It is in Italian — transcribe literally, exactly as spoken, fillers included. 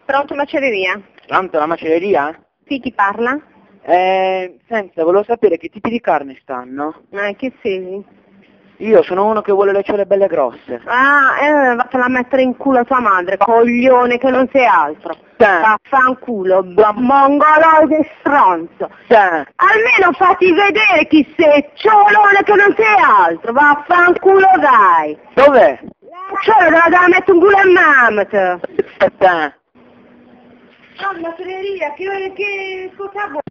Pronto, macelleria? Pronto, la macelleria? Sì, chi parla? Eh, senza, volevo sapere che tipi di carne stanno. Eh, che sei? Io sono uno che vuole le ciole belle grosse. Ah, eh, vattela a mettere in culo a tua madre, coglione che non sei altro. Sì. Vaffanculo, mongoloide stronzo. Sì. Almeno fatti vedere chi sei, ciolone che non sei altro, vaffanculo dai. Dov'è? Ciolo, dove la mettere in culo a mamma te. Aspetta. No, macelleria, che, che cosa vuoi?